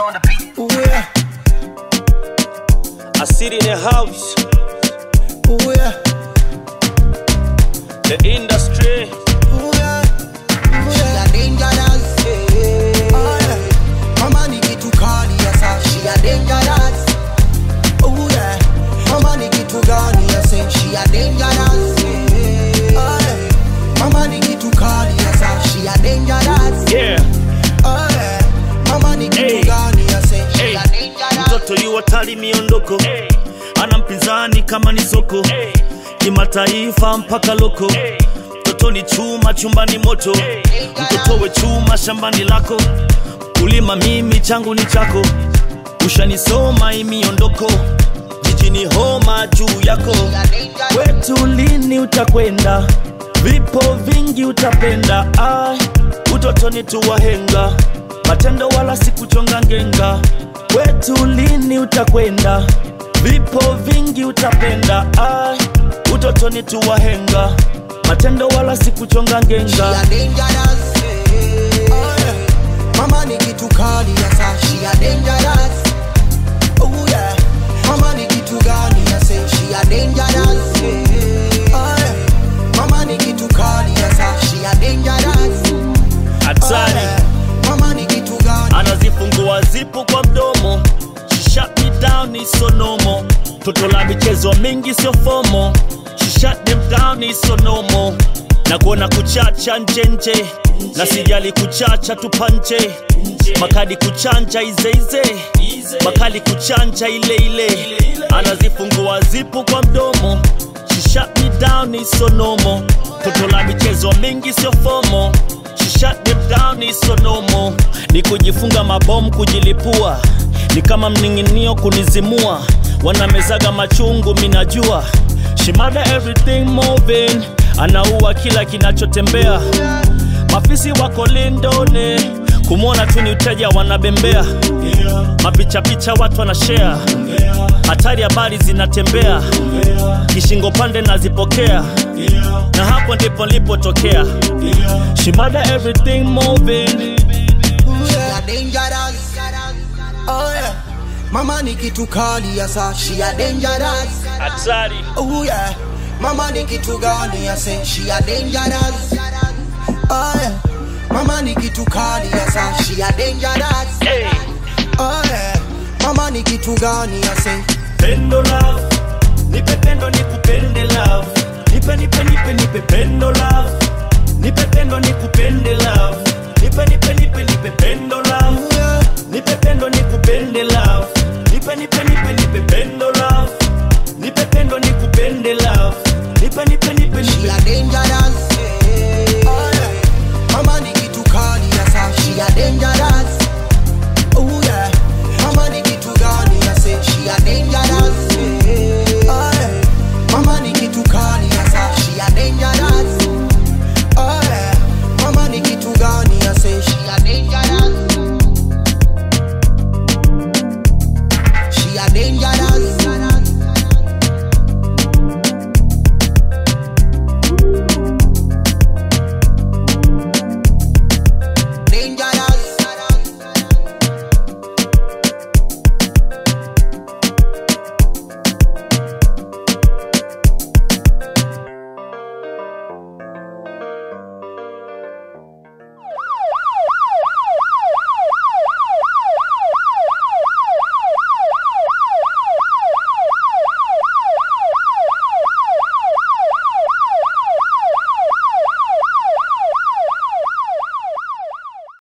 on the beat. Ooh yeah. I sit in the house. Ooh yeah. The industry. Ooh yeah. Ooh yeah. She a dangerous. Oh yeah. Mama ni kitu kali yasa. She a dangerous. Ooh yeah. Mama ni kitu gani yasa. She a dangerous. Oh yeah. Mama ni kitu kali yasa. She a dangerous. Yeah. Oh yeah. Mama ni kitu gani yasa. She a dangerous. Mtoto yu hatari miondoko. Ana mpinzani kama ni soko. Kimataifa mpaka loko. Mtoto ni chuma, chumbani moto. Mtoto we chuma, shambani lako. Ulima mimi, changu ni chako. Ushanisoma imiondoko. Jijini homa juu yako. Kwetu lini utakwenda? Vipo vingi utapenda. Utotoni tuwahenga. Matendo wala sikuchonga ngenga. Kwetu lini utakwenda? Vipo vingi utapenda. Utotoni tuwahenga. Matendo wala sikuchonga ngenga. She a dangerous. Oh yeah. Mama ni kitu kali yasa. She a dangerous. Oh yeah. Mama ni kitu gani yasa. She a dangerous. Oh yeah. Mama ni kitu kali yasa. She a dangerous. Hatari. Oh yeah. Mama ni kitu gani? Anazifungua zipu kwa mdomo. She shut me down, it's so normal. Toto la michezo mingi sio fomo. She shut them down, it's so normal. Na kuona kuchacha njenje. Na sijali kuchacha tupanje. Makadi kuchanja ize. Makali kuchanja ile. Anazifungua zipu kwa mdomo. She shut me down, it's so normal. Toto la michezo mingi sio fomo. She shut them down, it's so normal. Ni kujifunga mabomu kujilipua. Ni kama mninginio kunizimua. Wanamezaga machungu minajua. She murder everything moving. Anaua kila kinachotembea. Mafisi wako lindone. Kumwona tu ni uteja wanabembea. Mapicha picha watu wanashare. Hatari habari zinatembea. Kishingo pande nazipokea. Na hapo ndipo nilipotokea. She murder everything moving. She a dangerous. Oh yeah. Mama ni kitu kali yasa. She a dangerous. Hatari. Oh yeah. Mama ni kitu gani yasa. She a dangerous. Oh yeah. Mama ni kitu kali yasa. She a dangerous. Hey. Oh yeah. Mama ni kitu gani yasa. Pendo love. Nipe pendo nikupende love. Nipe pendo love. Nipe pendo nikupende love. Nipe pendo love. Nipe pendo nikupende love. Nipe pendo love. Nipe pendo nikupende love. She a dangerous. Oh yeah. Mama ni kitu kali yasa. She a dangerous. Oh yeah. Mama ni kitu gani yasa. She a dangerous. Oh yeah. Mama ni kitu kali yasa. She a dangerous. Oh yeah. Mama ni kitu gani yasa.